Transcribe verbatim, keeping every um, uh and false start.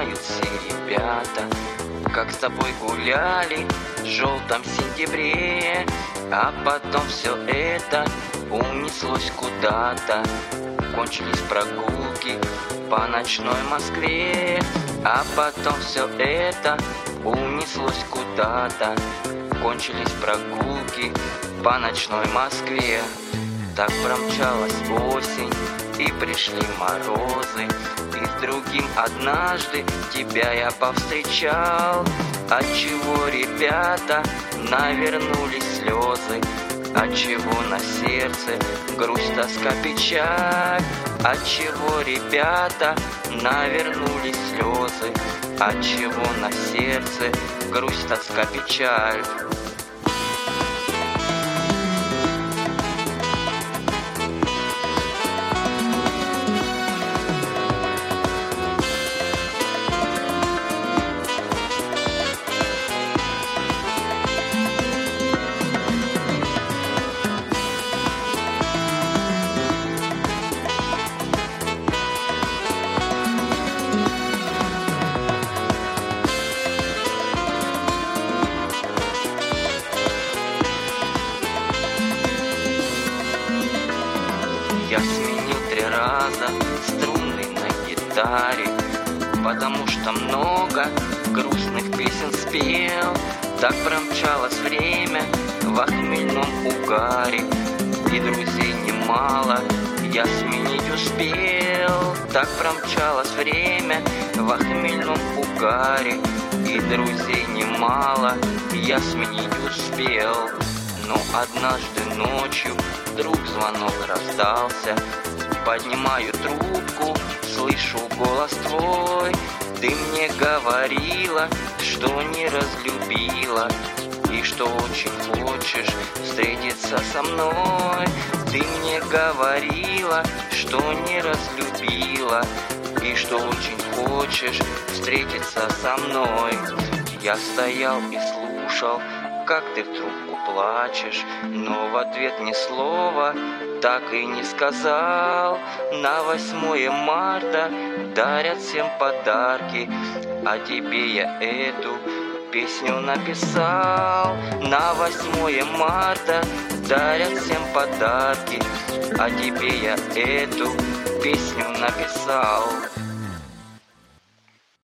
Вспоминают все ребята, как с тобой гуляли в желтом сентябре, а потом все это унеслось куда-то. Кончились прогулки по ночной Москве, а потом все это унеслось куда-то. Кончились прогулки по ночной Москве. Так промчалась осень, и пришли морозы, и с другим однажды тебя я повстречал. Отчего, ребята, навернулись слезы? Отчего на сердце грусть, тоска, печаль? Отчего, ребята, навернулись слезы? Отчего на сердце грусть, тоска, печаль? Я сменил три раза струны на гитаре, потому что много грустных песен спел. Так промчалось время в хмельном угаре, и друзей немало я сменить успел. Так промчалось время в хмельном угаре, и друзей немало я сменить успел. Но однажды ночью вдруг звонок раздался. Поднимаю трубку, слышу голос твой. Ты мне говорила, что не разлюбила, и что очень хочешь встретиться со мной. Ты мне говорила, что не разлюбила, и что очень хочешь встретиться со мной. Я стоял и слушал, как ты в трубку плачешь, но в ответ ни слова так и не сказал. На восьмое марта дарят всем подарки, а тебе я эту песню написал. На восьмое марта дарят всем подарки, а тебе я эту песню написал.